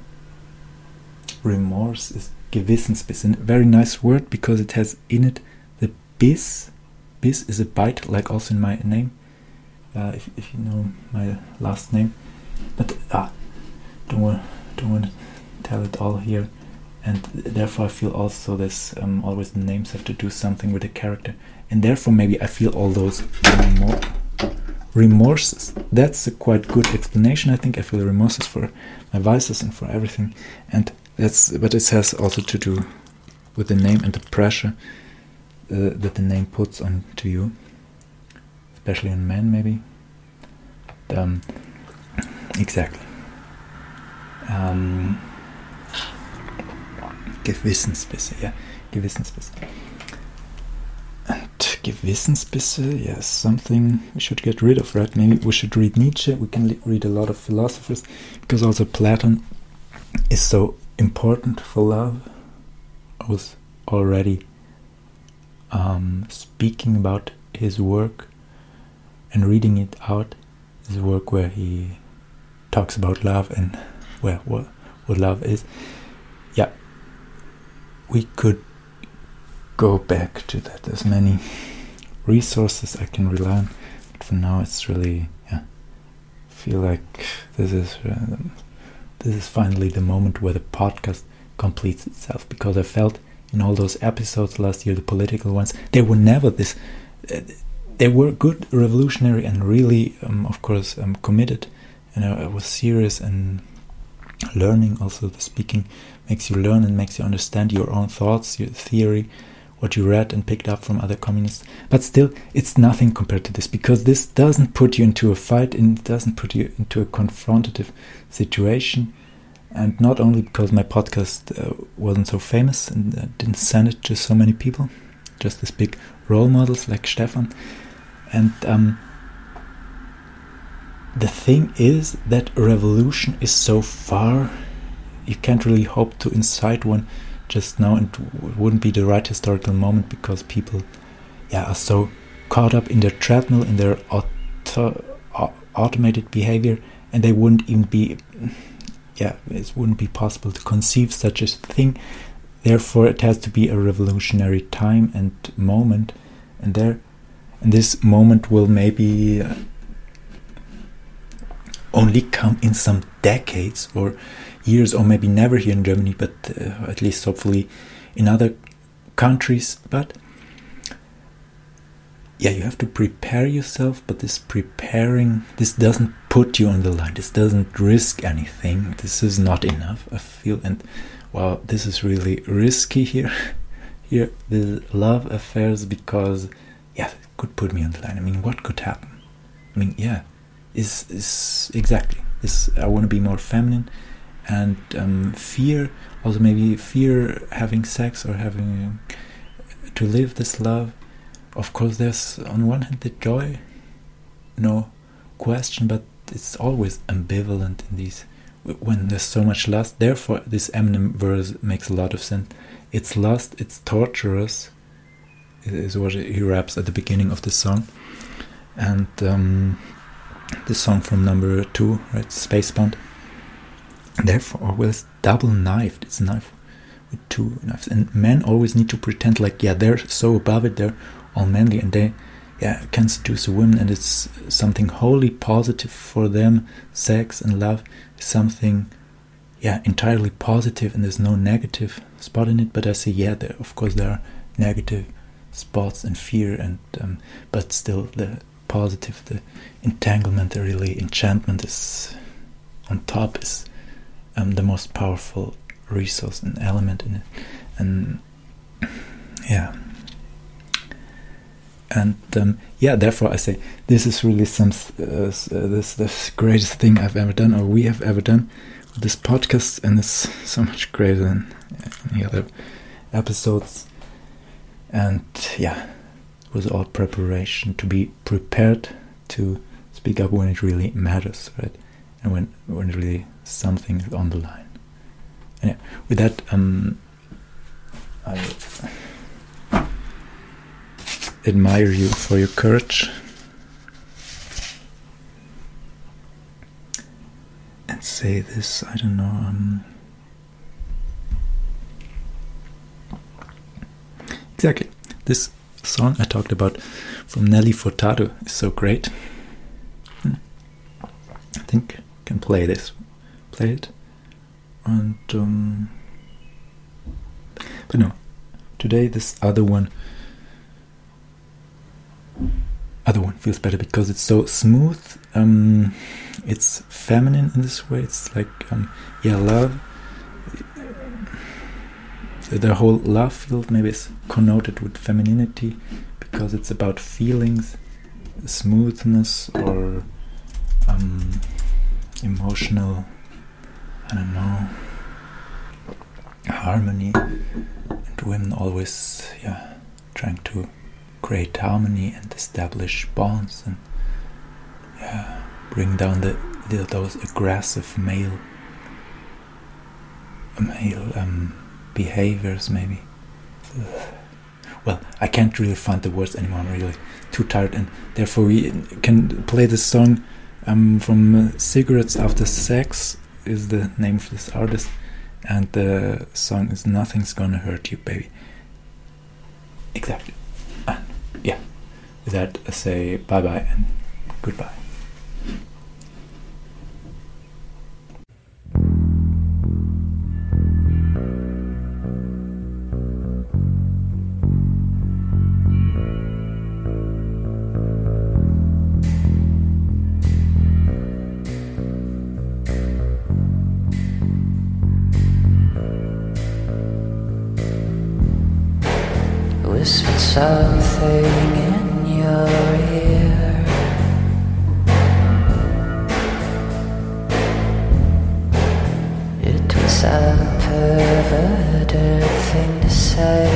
Remorse is Gewissensbiss, a very nice word, because it has in it the Biss. Biss is a bite, like also in my name, if you know my last name. But don't want to tell it all here, and therefore I feel also this always the names have to do something with the character, and therefore maybe I feel all those remorses. That's a quite good explanation. I think I feel remorses for my vices and for everything, but it has also to do with the name and the pressure that the name puts onto you, especially on men, maybe. Exactly. Gewissensbisse, yeah. Gewissensbisse. And Gewissensbisse, yes, something we should get rid of, right? Maybe we should read Nietzsche. We can read a lot of philosophers, because also Platon is so important for love. I was already speaking about his work and reading it out. His work where he talks about love and what love is. Yeah, we could go back to that. There's many resources I can rely on, but for now it's really, yeah, I feel like this is finally the moment where the podcast completes itself, because I felt in all those episodes last year, the political ones, they were never this. They were good, revolutionary, and really, of course, committed. And I was serious, and learning, also the speaking makes you learn and makes you understand your own thoughts, your theory, what you read and picked up from other communists. But still, it's nothing compared to this, because this doesn't put you into a fight, and it doesn't put you into a confrontative situation. And not only because my podcast wasn't so famous and I didn't send it to so many people, just these big role models like Stefan. And the thing is that revolution is so far, you can't really hope to incite one just now, and it wouldn't be the right historical moment, because people are so caught up in their treadmill, in their automated behavior, and they wouldn't even be, it wouldn't be possible to conceive such a thing. Therefore it has to be a revolutionary time and moment, and this moment will maybe only come in some decades or years, or maybe never here in Germany, but at least hopefully in other countries. But you have to prepare yourself, but this doesn't put you on the line, this doesn't risk anything, this is not enough, I feel. And wow, this is really risky here here the love affairs because, yeah, it could put me on the line. I mean, what could happen? I mean, yeah, is exactly this. I want to be more feminine, and fear, also maybe fear having sex or having to live this love. Of course, there's on one hand the joy, no question, but it's always ambivalent in these, when there's so much lust. Therefore, this Eminem verse makes a lot of sense. It's lust, it's torturous, is what he raps at the beginning of the song. And the song from number 2, right, Spacebound. Therefore, well, it's double knifed. It's a knife with 2 knives. And men always need to pretend like, yeah, they're so above it, they're all manly, and they, yeah, can seduce a woman, and it's something wholly positive for them. Sex and love is something, yeah, entirely positive, and there's no negative spot in it. But I say, yeah, of course there are negative spots and fear, and but still the positive, the entanglement, the really enchantment is on top, is the most powerful resource and element in it. And yeah, and yeah, therefore I say this is really this greatest thing I've ever done, or we have ever done with this podcast, and it's so much greater than any other episodes. And yeah, it was all preparation, to be prepared to speak up when it really matters, right? And when really something is on the line. And yeah, with that, I admire you for your courage, and say this, I don't know, exactly, this song I talked about from Nelly Furtado is so great. I think I can play it, and but no, today this other one feels better because it's so smooth. It's feminine in this way. It's like yeah, love. The whole love field maybe is connoted with femininity because it's about feelings, smoothness, or emotional, I don't know, harmony. And women always, yeah, trying to create harmony and establish bonds, and yeah, bring down those aggressive male behaviors, maybe. Well, I can't really find the words anymore. I'm really too tired, and therefore we can play this song from Cigarettes After Sex is the name of this artist, and the song is Nothing's Gonna Hurt You, Baby. Exactly. And yeah, with that I say bye bye and goodbye. Whispered something in your ear. It was a perverted thing to say,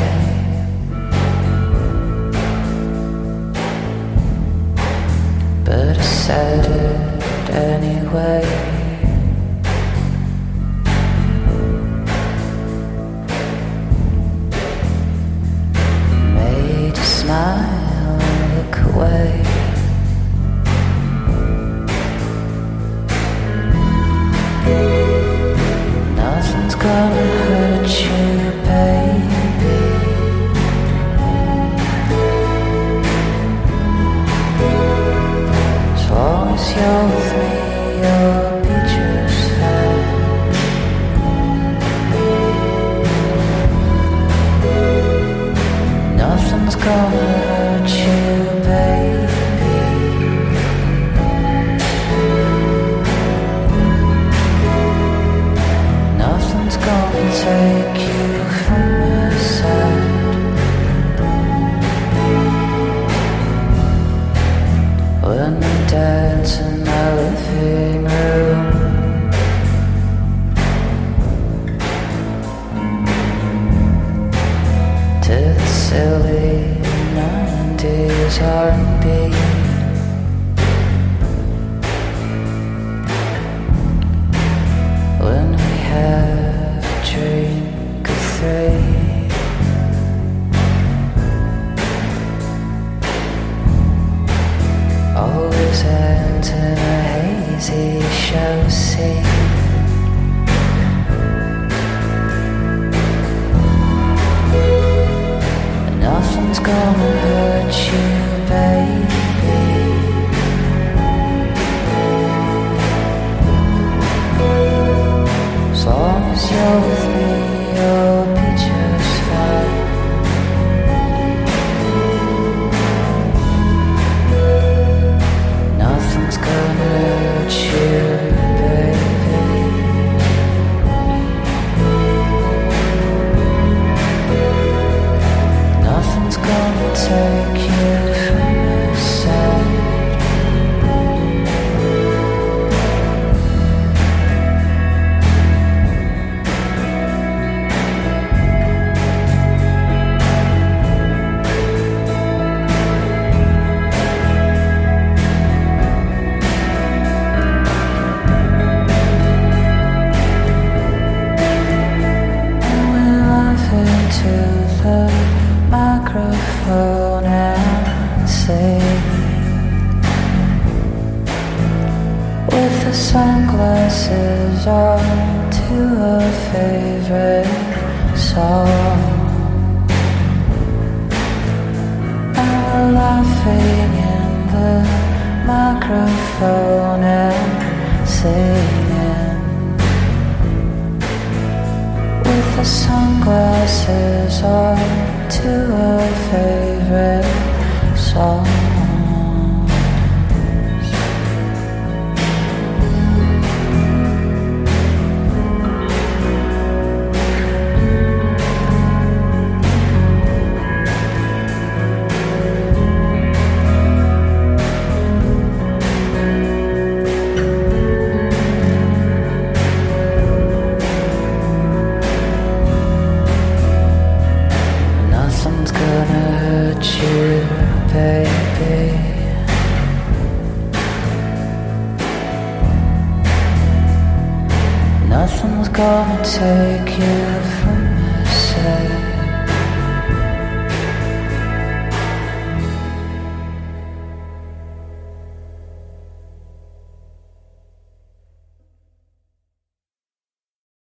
but I said it anyway. Smile, look away. Nothing's gonna hurt you, baby. As long as you're with me, you'll be the sunglasses on to a favorite song. Nothing's gonna hurt you, baby. Nothing's gonna take you from me, say.